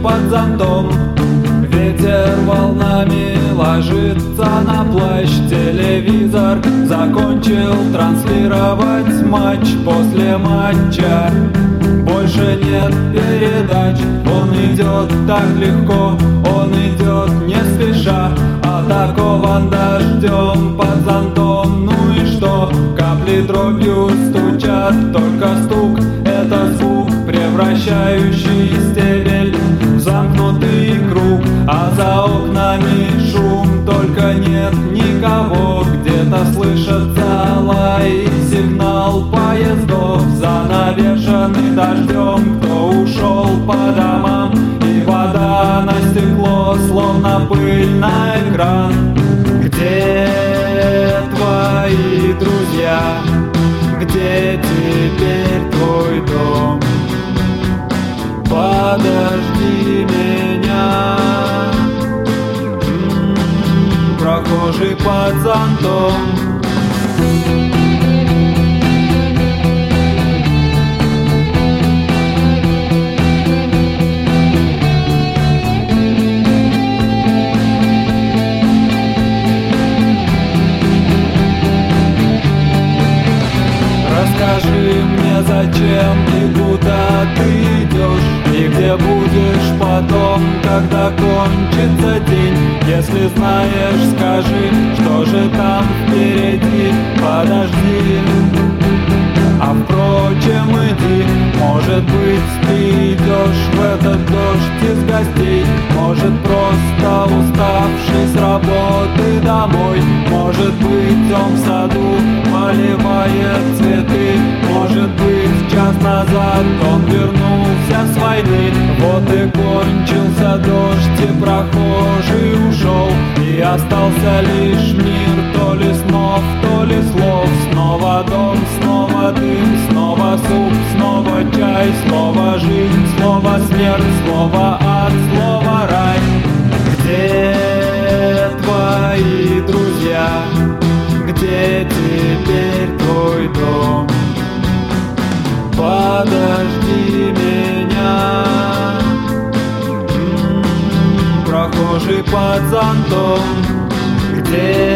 под зонтом. Ветер волнами ложится на плащ. Телевизор закончил транслировать матч. После матча больше нет передач. Он идет так легко, он идет не спеша, атакован дождем под зонтом. Ну и что? Капли дробью стучат, только стук — это звук, превращающий стебель в замкнутый круг. А за окнами шум, только нет никого. Где-то слышится лай и сигнал поездов, занавешенный дождем. Кто ушел по домам, и вода на стекло, словно пыль на экран. Где твои друзья? Где теперь твой дом? Подожди меня, прохожий под зонтом. Расскажи мне, зачем и куда ты идешь, и где будешь потом, когда кончится день. Если знаешь, скажи, что же там впереди. Подожди, а впрочем иди. Может быть, ты идешь в этот дождь из гостей, может, просто уставший с работы домой. Может быть, он в саду поливает цветы. Может быть, час назад он вернулся с войны. Вот и кончился дождь, и прохожий ушел, и остался лишь мир, то ли снов, то ли слов. Снова дом, снова дым, снова суп, снова чай, снова жизнь, снова смерть, снова ад, снова рай. Где твои друзья? Где теперь твой дом? Подожди меня, прохожий под зонтом. Где